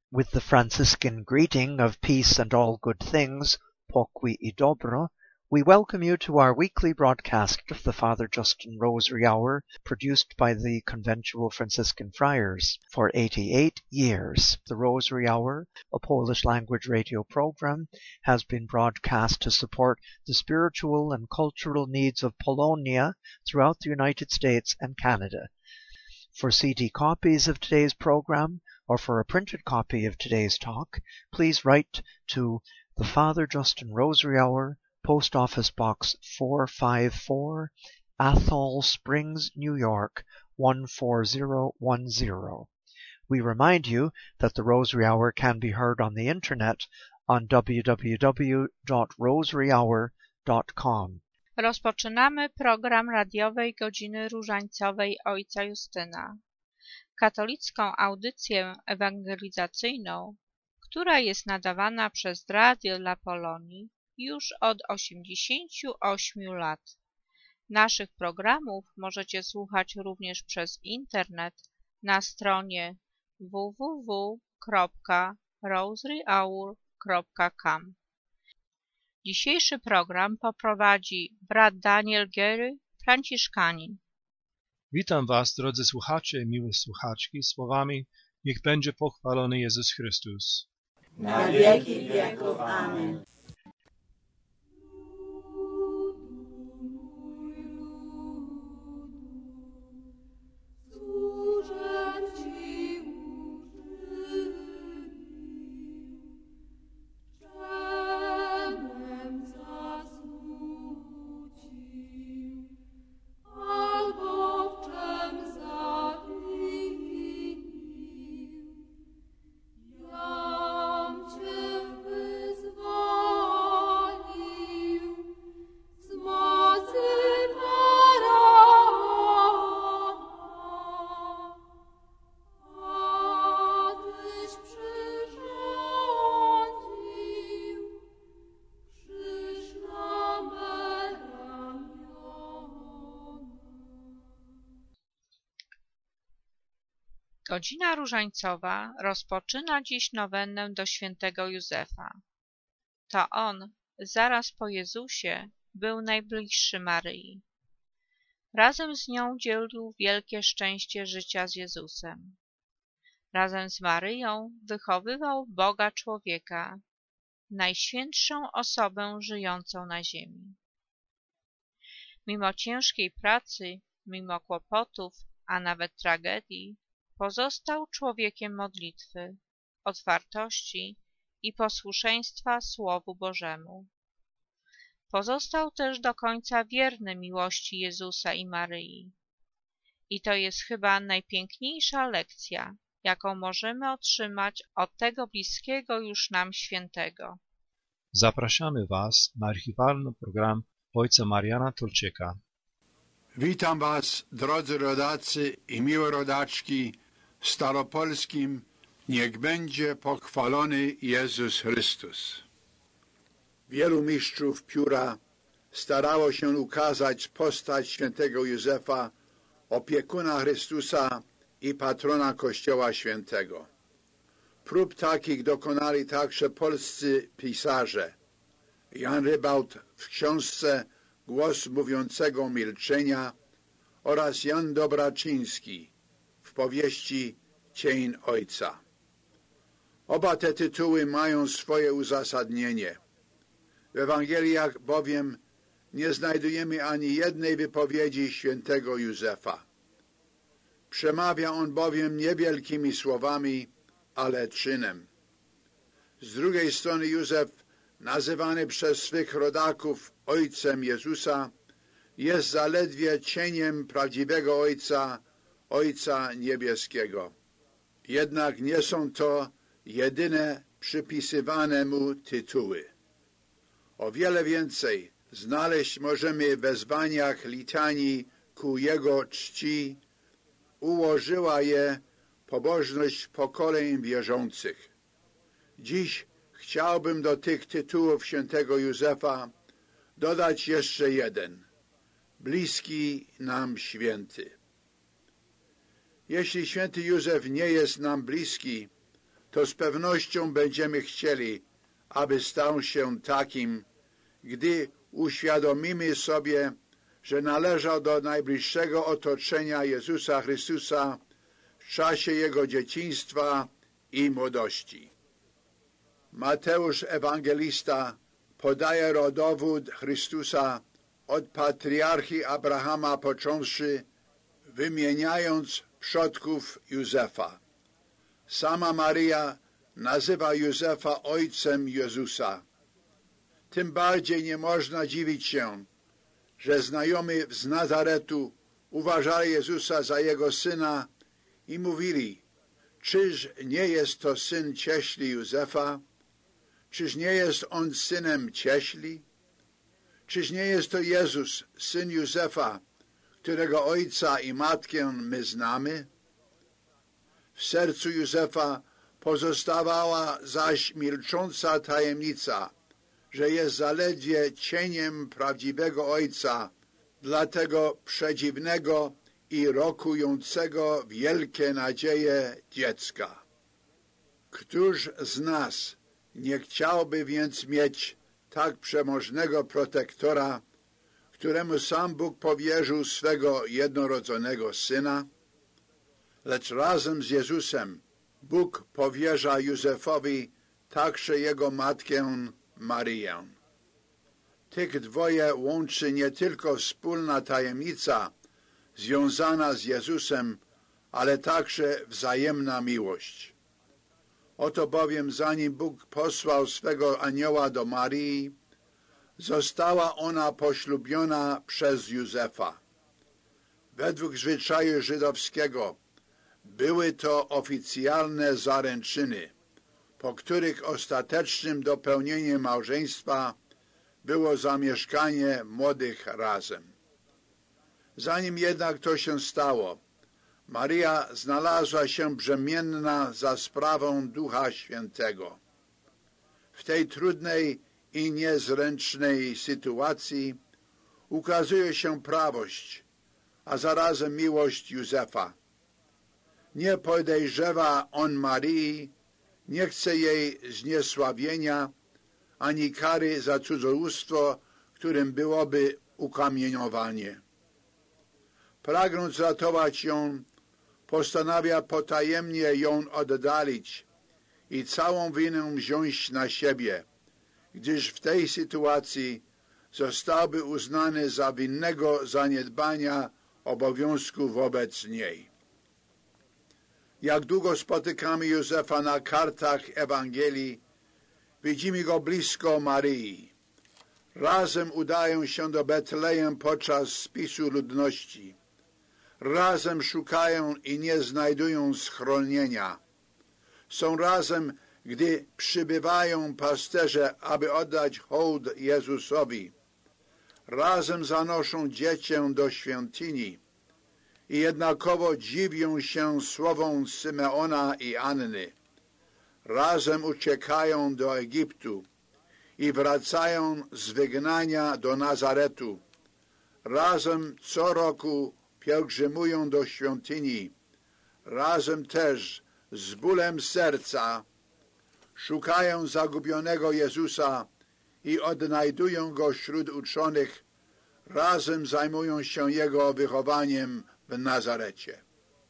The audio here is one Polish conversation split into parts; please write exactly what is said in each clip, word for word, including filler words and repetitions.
With the Franciscan greeting of peace and all good things, pokój i dobro, we welcome you to our weekly broadcast of the Father Justin Rosary Hour, produced by the Conventual Franciscan Friars for eighty-eight years. The Rosary Hour, a Polish-language radio program, has been broadcast to support the spiritual and cultural needs of Polonia throughout the United States and Canada. For C D copies of today's program, or for a printed copy of today's talk, please write to the Father Justin Rosary Hour, Post Office Box four five four, Athol Springs, New York, one four zero one zero. We remind you that the Rosary Hour can be heard on the internet on w w w dot rosary hour dot com. Rozpoczynamy program radiowej Godziny Różańcowej Ojca Justyna, katolicką audycję ewangelizacyjną, która jest nadawana przez Radio dla Polonii już od osiemdziesięciu ośmiu lat. Naszych programów możecie słuchać również przez internet na stronie w w w kropka rosary hour kropka com. Dzisiejszy program poprowadzi brat Daniel Gery, franciszkanin. Witam Was, drodzy słuchacze i miłe słuchaczki, słowami: niech będzie pochwalony Jezus Chrystus. Na wieki wieków. Amen. Godzina Różańcowa rozpoczyna dziś nowennę do świętego Józefa. To on, zaraz po Jezusie, był najbliższy Maryi. Razem z nią dzielił wielkie szczęście życia z Jezusem. Razem z Maryją wychowywał Boga człowieka, najświętszą osobę żyjącą na ziemi. Mimo ciężkiej pracy, mimo kłopotów, a nawet tragedii, pozostał człowiekiem modlitwy, otwartości i posłuszeństwa Słowu Bożemu. Pozostał też do końca wierny miłości Jezusa i Maryi. I to jest chyba najpiękniejsza lekcja, jaką możemy otrzymać od tego bliskiego już nam świętego. Zapraszamy Was na archiwalny program ojca Mariana Tulczyka. Witam Was, drodzy rodacy i miłe rodaczki, w staropolskim niech będzie pochwalony Jezus Chrystus. Wielu mistrzów pióra starało się ukazać postać świętego Józefa, opiekuna Chrystusa i patrona Kościoła Świętego. Prób takich dokonali także polscy pisarze. Jan Rybałt w książce Głos mówiącego milczenia oraz Jan Dobraczyński w powieści Cień Ojca. Oba te tytuły mają swoje uzasadnienie. W Ewangeliach bowiem nie znajdujemy ani jednej wypowiedzi świętego Józefa. Przemawia on bowiem nie wielkimi słowami, ale czynem. Z drugiej strony Józef, nazywany przez swych rodaków ojcem Jezusa, jest zaledwie cieniem prawdziwego Ojca, Ojca Niebieskiego. Jednak nie są to jedyne przypisywane mu tytuły. O wiele więcej znaleźć możemy w wezwaniach litanii ku jego czci. Ułożyła je pobożność pokoleń wierzących. Dziś chciałbym do tych tytułów świętego Józefa dodać jeszcze jeden. Bliski nam święty. Jeśli święty Józef nie jest nam bliski, to z pewnością będziemy chcieli, aby stał się takim, gdy uświadomimy sobie, że należał do najbliższego otoczenia Jezusa Chrystusa w czasie Jego dzieciństwa i młodości. Mateusz Ewangelista podaje rodowód Chrystusa od patriarchy Abrahama począwszy, wymieniając przodków Józefa. Sama Maryja nazywa Józefa ojcem Jezusa. Tym bardziej nie można dziwić się, że znajomi z Nazaretu uważali Jezusa za jego syna i mówili, czyż nie jest to syn cieśli Józefa? Czyż nie jest on synem cieśli? Czyż nie jest to Jezus, syn Józefa, którego ojca i matkę my znamy? W sercu Józefa pozostawała zaś milcząca tajemnica, że jest zaledwie cieniem prawdziwego ojca, dla tego przedziwnego i rokującego wielkie nadzieje dziecka. Któż z nas nie chciałby więc mieć tak przemożnego protektora, któremu sam Bóg powierzył swego jednorodzonego Syna? Lecz razem z Jezusem Bóg powierza Józefowi także jego matkę Maryję. Tych dwoje łączy nie tylko wspólna tajemnica związana z Jezusem, ale także wzajemna miłość. Oto bowiem zanim Bóg posłał swego anioła do Maryi, została ona poślubiona przez Józefa. Według zwyczaju żydowskiego były to oficjalne zaręczyny, po których ostatecznym dopełnieniem małżeństwa było zamieszkanie młodych razem. Zanim jednak to się stało, Maryja znalazła się brzemienna za sprawą Ducha Świętego. W tej trudnej i niezręcznej sytuacji ukazuje się prawość, a zarazem miłość Józefa. Nie podejrzewa on Maryi, nie chce jej zniesławienia, ani kary za cudzołóstwo, którym byłoby ukamienowanie. Pragnąc ratować ją, postanawia potajemnie ją oddalić i całą winę wziąć na siebie, gdyż w tej sytuacji zostałby uznany za winnego zaniedbania obowiązku wobec niej. Jak długo spotykamy Józefa na kartach Ewangelii, widzimy go blisko Maryi. Razem udają się do Betlejem podczas spisu ludności. Razem szukają i nie znajdują schronienia. Są razem, gdy przybywają pasterze, aby oddać hołd Jezusowi. Razem zanoszą dziecię do świątyni i jednakowo dziwią się słowom Symeona i Anny. Razem uciekają do Egiptu i wracają z wygnania do Nazaretu. Razem co roku pielgrzymują do świątyni. Razem też z bólem serca szukają zagubionego Jezusa i odnajdują Go wśród uczonych. Razem zajmują się Jego wychowaniem w Nazarecie.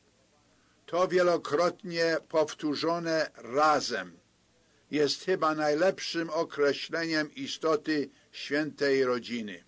To wielokrotnie powtórzone razem jest chyba najlepszym określeniem istoty świętej rodziny.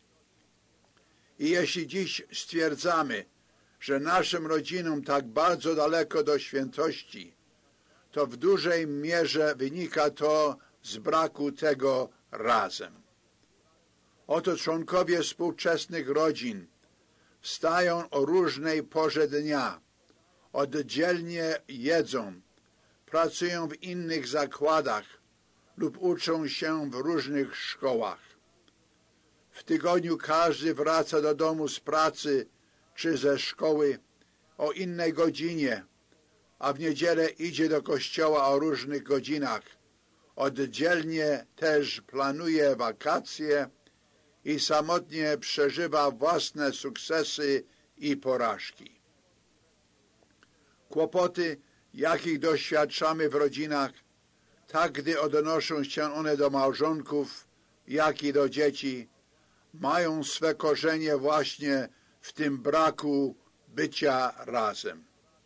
I jeśli dziś stwierdzamy, że naszym rodzinom tak bardzo daleko do świętości, to w dużej mierze wynika to z braku tego razem. Oto członkowie współczesnych rodzin wstają o różnej porze dnia, oddzielnie jedzą, pracują w innych zakładach lub uczą się w różnych szkołach. W tygodniu każdy wraca do domu z pracy czy ze szkoły o innej godzinie, a w niedzielę idzie do kościoła o różnych godzinach. Oddzielnie też planuje wakacje i samotnie przeżywa własne sukcesy i porażki. Kłopoty jakich doświadczamy w rodzinach, tak gdy odnoszą się one do małżonków, jak i do dzieci, mają swe korzenie właśnie w tym braku bycia razem.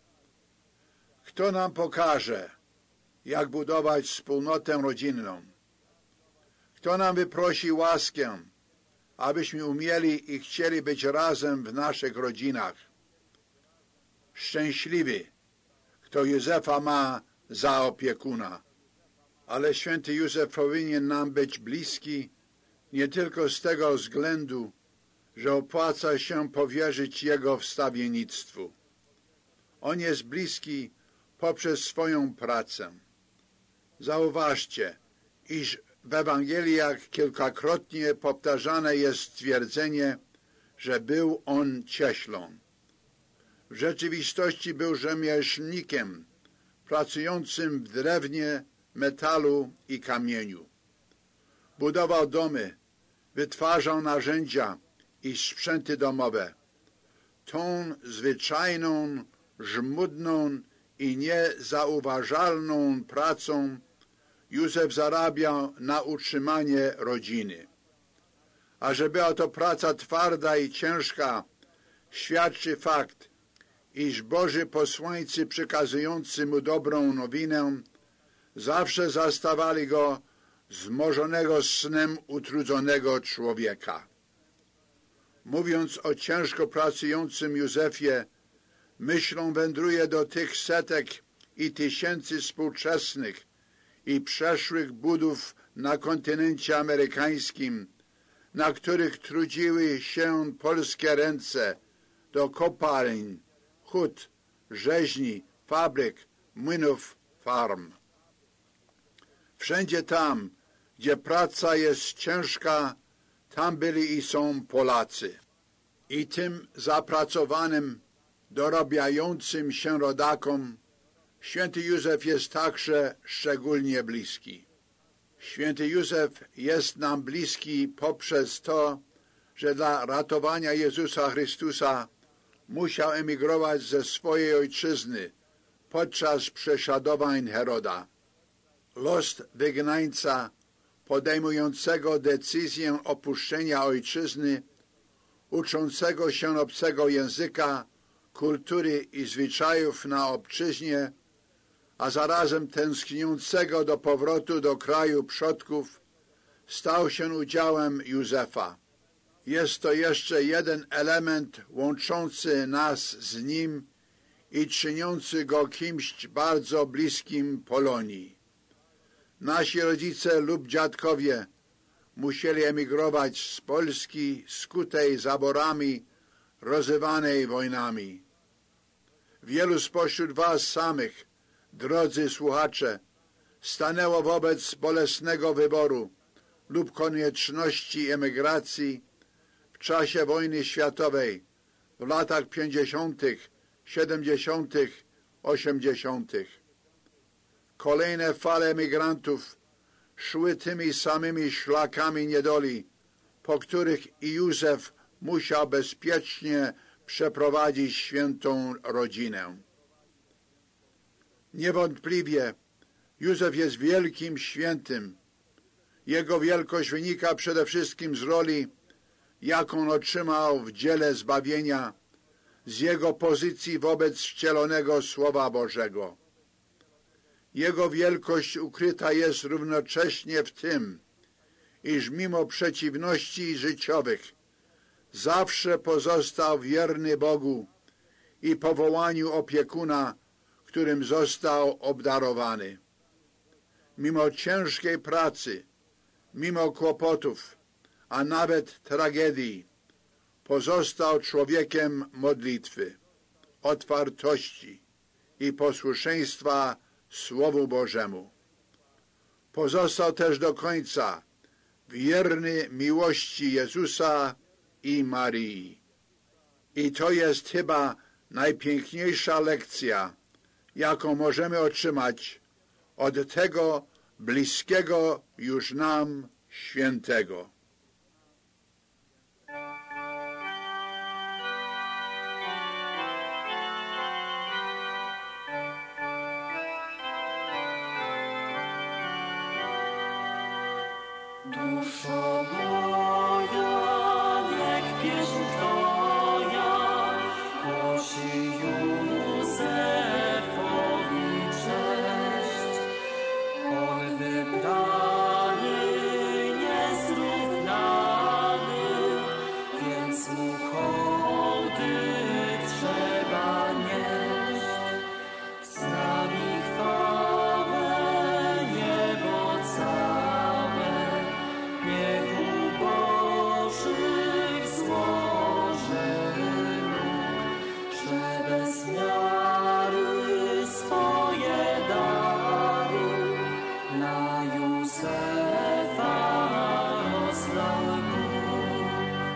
Kto nam pokaże, jak budować wspólnotę rodzinną? Kto nam wyprosi łaskę, abyśmy umieli i chcieli być razem w naszych rodzinach? Szczęśliwy, kto Józefa ma za opiekuna. Ale święty Józef powinien nam być bliski nie tylko z tego względu, że opłaca się powierzyć Jego wstawiennictwu. On jest bliski poprzez swoją pracę. Zauważcie, iż w Ewangeliach kilkakrotnie powtarzane jest stwierdzenie, że był on cieślą. W rzeczywistości był rzemieślnikiem, pracującym w drewnie, metalu i kamieniu. Budował domy, wytwarzał narzędzia i sprzęty domowe. Tą zwyczajną, żmudną i niezauważalną pracą Józef zarabiał na utrzymanie rodziny. A że była to praca twarda i ciężka, świadczy fakt, iż Boży posłańcy przekazujący mu dobrą nowinę zawsze zastawali go zmożonego snem utrudzonego człowieka. Mówiąc o ciężko pracującym Józefie, myślą wędruje do tych setek i tysięcy współczesnych i przeszłych budów na kontynencie amerykańskim, na których trudziły się polskie ręce do kopalń, hut, rzeźni, fabryk, młynów, farm. Wszędzie tam, gdzie praca jest ciężka, tam byli i są Polacy. I tym zapracowanym, dorabiającym się rodakom święty Józef jest także szczególnie bliski. Święty Józef jest nam bliski poprzez to, że dla ratowania Jezusa Chrystusa musiał emigrować ze swojej ojczyzny podczas prześladowań Heroda. Los wygnańca podejmującego decyzję opuszczenia ojczyzny, uczącego się obcego języka, kultury i zwyczajów na obczyźnie, a zarazem tęskniącego do powrotu do kraju przodków, stał się udziałem Józefa. Jest to jeszcze jeden element łączący nas z nim i czyniący go kimś bardzo bliskim Polonii. Nasi rodzice lub dziadkowie musieli emigrować z Polski skutej zaborami, rozrywanej wojnami. Wielu spośród was samych, drodzy słuchacze, stanęło wobec bolesnego wyboru lub konieczności emigracji w czasie wojny światowej w latach pięćdziesiątych, siedemdziesiątych, osiemdziesiątych. Kolejne fale emigrantów szły tymi samymi szlakami niedoli, po których i Józef musiał bezpiecznie przeprowadzić świętą rodzinę. Niewątpliwie Józef jest wielkim świętym. Jego wielkość wynika przede wszystkim z roli, jaką otrzymał w dziele zbawienia, z jego pozycji wobec wcielonego Słowa Bożego. Jego wielkość ukryta jest równocześnie w tym, iż mimo przeciwności życiowych zawsze pozostał wierny Bogu i powołaniu opiekuna, którym został obdarowany. Mimo ciężkiej pracy, mimo kłopotów, a nawet tragedii, pozostał człowiekiem modlitwy, otwartości i posłuszeństwa Słowu Bożemu. Pozostał też do końca wierny miłości Jezusa i Marii. I to jest chyba najpiękniejsza lekcja, jaką możemy otrzymać od tego bliskiego już nam świętego. Duszo moja, niech pieśń Twoja głosi Józefowi cześć. On wybrany, niezrównany, więc mu hołdy trzeba nieść. Z nami chwałę niebo całe, niech ubożych złoży nóg, że bez miary swoje dary na Józefa rozlał Bóg.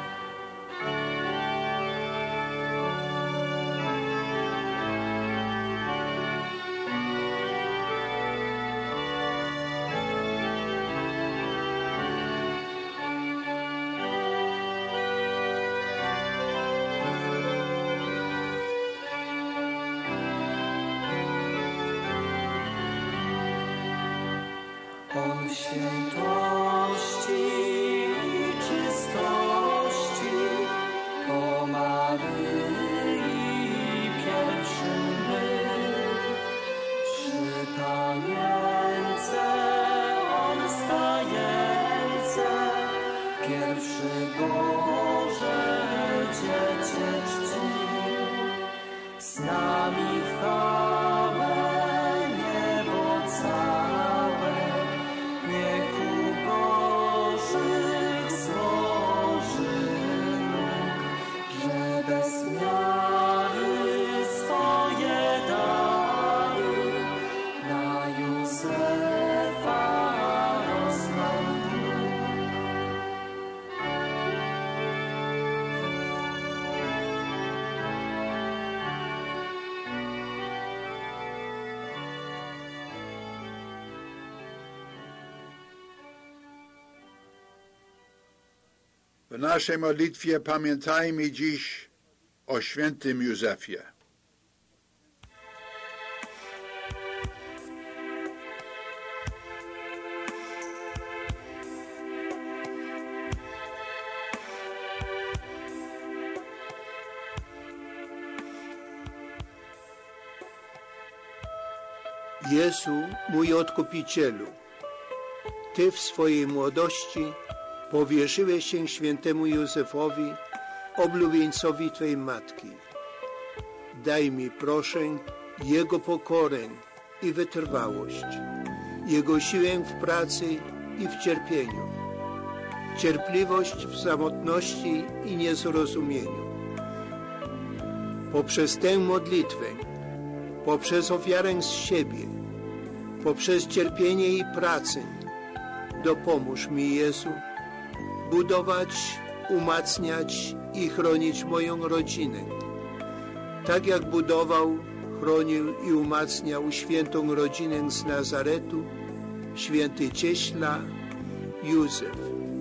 On w świętości i czystości po Maryi pierwszym był. Przy panience on stajence, pierwszy Boże Dziecię czcił. Z nami chwałę niebo całe, niech ubożych złoży nóg, że bez miary swoje dary na Józefa rozlał Bóg. W naszej modlitwie pamiętajmy dziś o świętym Józefie. Jezu, mój Odkupicielu, Ty w swojej młodości powierzyłeś się świętemu Józefowi, oblubieńcowi Twojej Matki. Daj mi, proszę, Jego pokorę i wytrwałość, Jego siłę w pracy i w cierpieniu, cierpliwość w samotności i niezrozumieniu. Poprzez tę modlitwę, poprzez ofiarę z siebie, poprzez cierpienie i pracę, dopomóż mi, Jezu, budować, umacniać i chronić moją rodzinę, tak jak budował, chronił i umacniał świętą rodzinę z Nazaretu, święty cieśla Józef.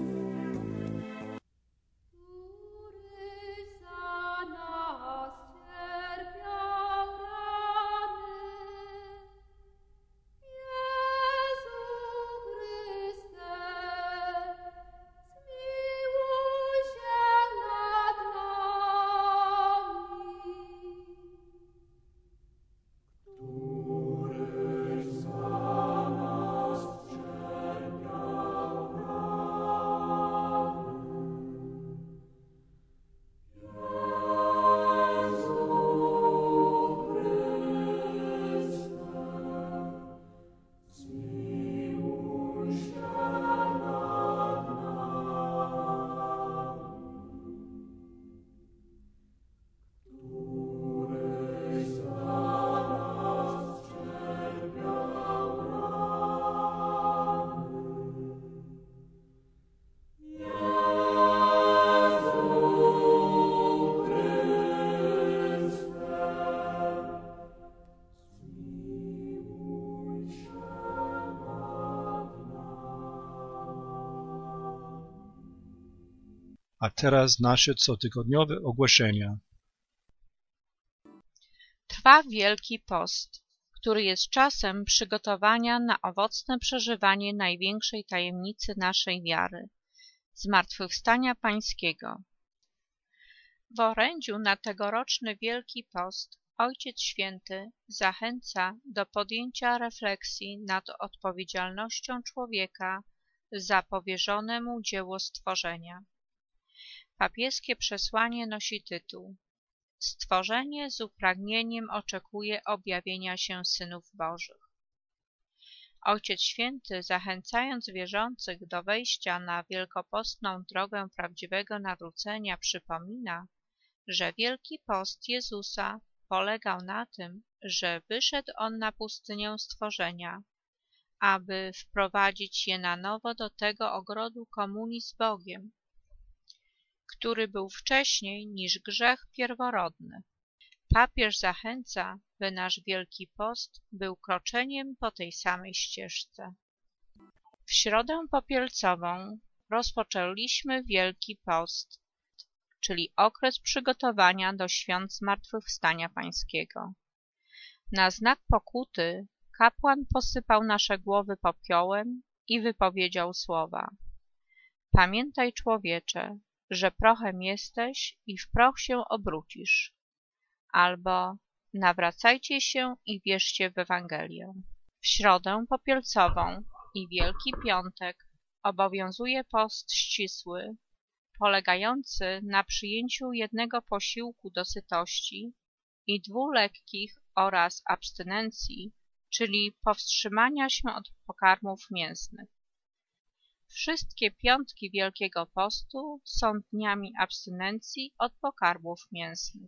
A teraz nasze cotygodniowe ogłoszenia. Trwa Wielki Post, który jest czasem przygotowania na owocne przeżywanie największej tajemnicy naszej wiary – zmartwychwstania Pańskiego. W orędziu na tegoroczny Wielki Post Ojciec Święty zachęca do podjęcia refleksji nad odpowiedzialnością człowieka za powierzone mu dzieło stworzenia. Papieskie przesłanie nosi tytuł: Stworzenie z upragnieniem oczekuje objawienia się synów Bożych. Ojciec Święty, zachęcając wierzących do wejścia na wielkopostną drogę prawdziwego nawrócenia, przypomina, że Wielki Post Jezusa polegał na tym, że wyszedł On na pustynię stworzenia, aby wprowadzić je na nowo do tego ogrodu komunii z Bogiem, który był wcześniej niż grzech pierworodny. Papież zachęca, by nasz Wielki Post był kroczeniem po tej samej ścieżce. W Środę Popielcową rozpoczęliśmy Wielki Post, czyli okres przygotowania do świąt Zmartwychwstania Pańskiego. Na znak pokuty kapłan posypał nasze głowy popiołem i wypowiedział słowa: Pamiętaj, człowiecze, że prochem jesteś i w proch się obrócisz. Albo nawracajcie się i wierzcie w Ewangelię. W Środę Popielcową i Wielki Piątek obowiązuje post ścisły, polegający na przyjęciu jednego posiłku do sytości i dwóch lekkich oraz abstynencji, czyli powstrzymania się od pokarmów mięsnych. Wszystkie piątki Wielkiego Postu są dniami abstynencji od pokarmów mięsnych.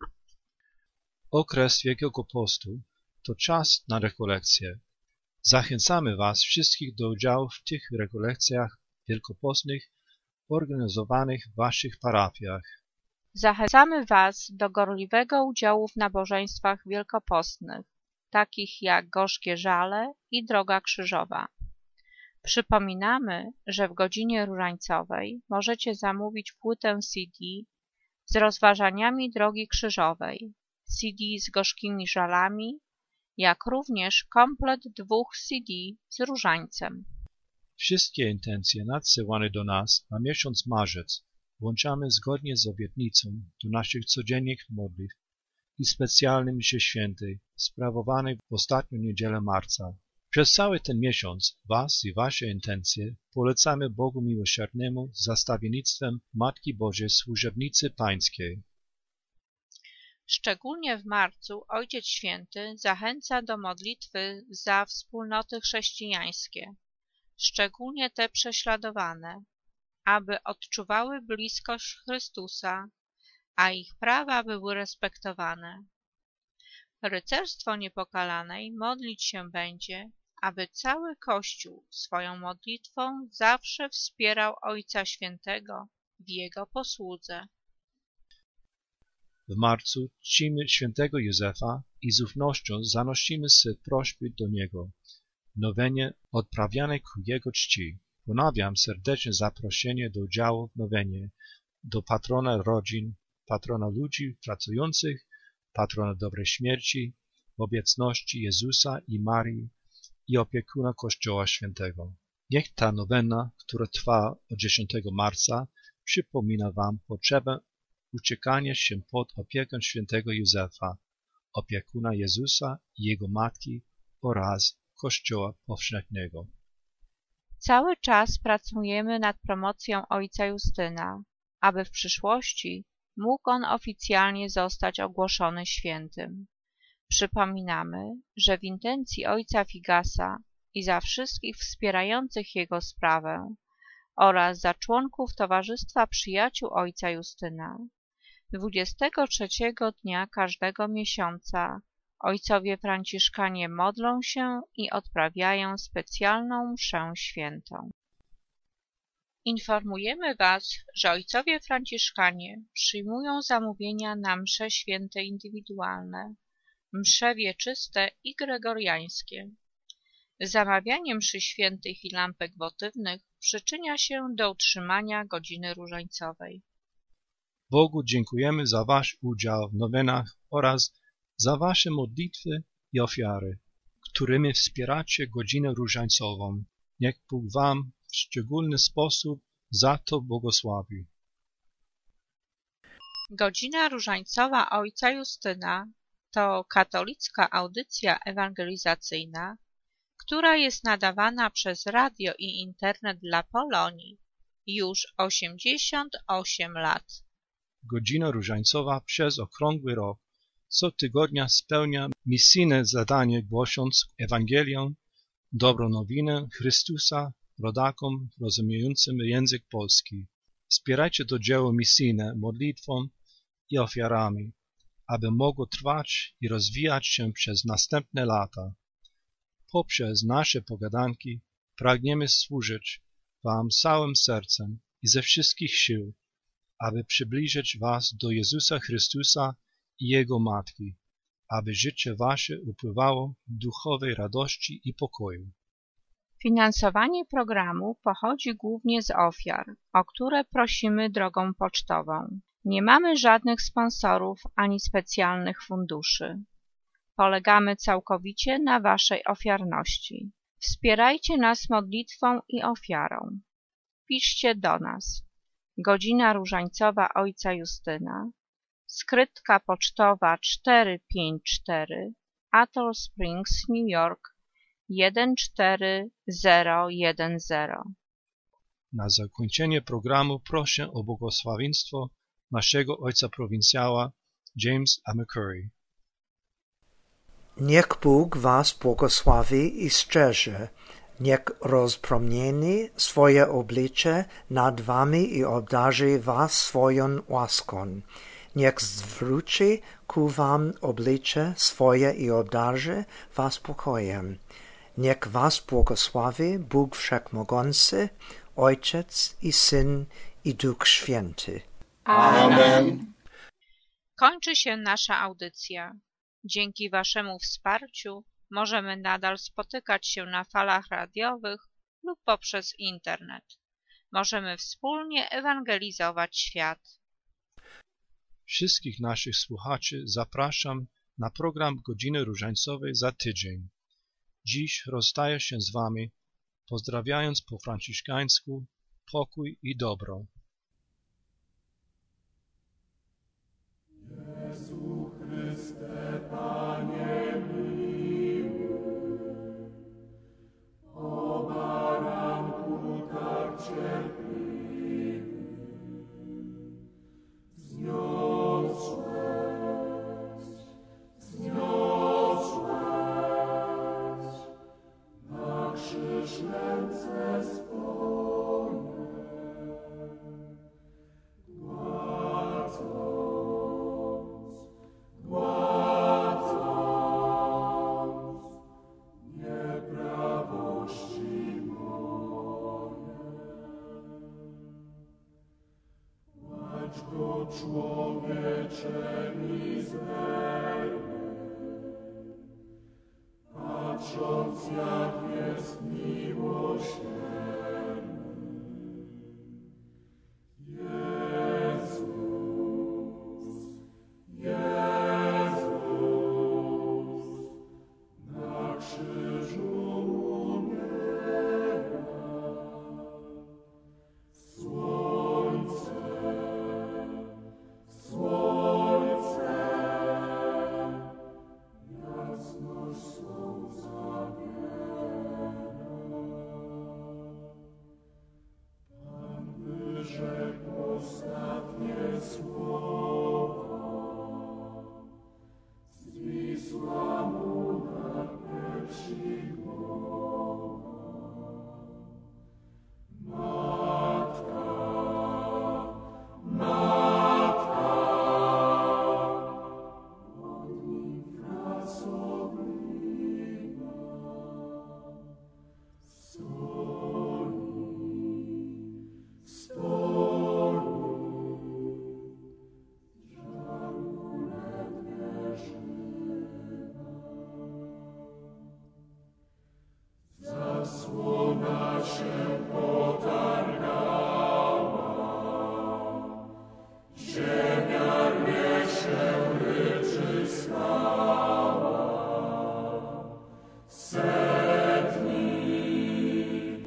Okres Wielkiego Postu to czas na rekolekcje. Zachęcamy Was wszystkich do udziału w tych rekolekcjach wielkopostnych organizowanych w Waszych parafiach. Zachęcamy Was do gorliwego udziału w nabożeństwach wielkopostnych, takich jak Gorzkie Żale i Droga Krzyżowa. Przypominamy, że w godzinie różańcowej możecie zamówić płytę C D z rozważaniami Drogi Krzyżowej, C D z Gorzkimi Żalami, jak również komplet dwóch C D z różańcem. Wszystkie intencje nadsyłane do nas na miesiąc marzec włączamy zgodnie z obietnicą do naszych codziennych modlitw i specjalnej mszy świętej sprawowanej w ostatnią niedzielę marca. Przez cały ten miesiąc Was i Wasze intencje polecamy Bogu Miłosiernnemu z zastawiennictwem Matki Bożej Służebnicy Pańskiej. Szczególnie w marcu Ojciec Święty zachęca do modlitwy za wspólnoty chrześcijańskie, szczególnie te prześladowane, aby odczuwały bliskość Chrystusa, a ich prawa były respektowane. Rycerstwo Niepokalanej modlić się będzie, aby cały Kościół swoją modlitwą zawsze wspierał Ojca Świętego w jego posłudze. W marcu czcimy świętego Józefa i z ufnością zanosimy swe prośby do Niego, nowenie odprawianej ku Jego czci. Ponawiam serdeczne zaproszenie do udziału w nowenie do patrona rodzin, patrona ludzi pracujących, patrona dobrej śmierci, w obecności Jezusa i Marii i opiekuna Kościoła Świętego. Niech ta nowena, która trwa od dziesiątego marca, przypomina Wam potrzebę uciekania się pod opiekę świętego Józefa, opiekuna Jezusa i Jego Matki oraz Kościoła Powszechnego. Cały czas pracujemy nad promocją ojca Justyna, aby w przyszłości mógł on oficjalnie zostać ogłoszony świętym. Przypominamy, że w intencji ojca Figasa i za wszystkich wspierających jego sprawę oraz za członków Towarzystwa Przyjaciół ojca Justyna dwudziestego trzeciego dnia każdego miesiąca ojcowie franciszkanie modlą się i odprawiają specjalną mszę świętą. Informujemy Was, że ojcowie franciszkanie przyjmują zamówienia na msze święte indywidualne, msze wieczyste i gregoriańskie. Zamawianie mszy świętych i lampek wotywnych przyczynia się do utrzymania godziny różańcowej. Bogu dziękujemy za Wasz udział w nowenach oraz za Wasze modlitwy i ofiary, którymi wspieracie godzinę różańcową. Niech Bóg wam w szczególny sposób za to błogosławi. Godzina różańcowa ojca Justyna to katolicka audycja ewangelizacyjna, która jest nadawana przez radio i internet dla Polonii już osiemdziesiąt osiem lat. Godzina różańcowa przez okrągły rok co tygodnia spełnia misyjne zadanie, głosząc Ewangelię, dobrą nowinę Chrystusa rodakom rozumiejącym język polski. Wspierajcie to dzieło misyjne modlitwą i ofiarami, aby mogło trwać i rozwijać się przez następne lata. Poprzez nasze pogadanki pragniemy służyć wam całym sercem i ze wszystkich sił, aby przybliżyć was do Jezusa Chrystusa i Jego Matki, aby życie wasze upływało w duchowej radości i pokoju. Finansowanie programu pochodzi głównie z ofiar, o które prosimy drogą pocztową. Nie mamy żadnych sponsorów ani specjalnych funduszy. Polegamy całkowicie na waszej ofiarności. Wspierajcie nas modlitwą i ofiarą. Piszcie do nas. Godzina różańcowa ojca Justyna, skrytka pocztowa cztery pięć cztery, Atoll Springs, New York jeden cztery zero jeden zero. Na zakończenie programu proszę o błogosławieństwo naszego ojca prowincjała James A. McCurry. Niech Bóg was błogosławi i strzeże. Niech rozpromieni swoje oblicze nad wami i obdarzy was swoją łaską. Niech zwróci ku wam oblicze swoje i obdarzy was pokojem. Niech was błogosławi Bóg Wszechmogący, Ojciec i Syn i Duch Święty. Amen. Kończy się nasza audycja. Dzięki waszemu wsparciu możemy nadal spotykać się na falach radiowych lub poprzez internet. Możemy wspólnie ewangelizować świat. Wszystkich naszych słuchaczy zapraszam na program Godziny Różańcowej za tydzień. Dziś rozstaję się z wami, pozdrawiając po franciszkańsku pokój i dobro. Jezu Chryste, Panie miły, o baranku tak cierpliwy, zniosłeś, zniosłeś na krzyż ręce swoje, gładząc, gładząc nieprawości moje. Płacz go, człowiecze mizerny, patrząc jak jest miły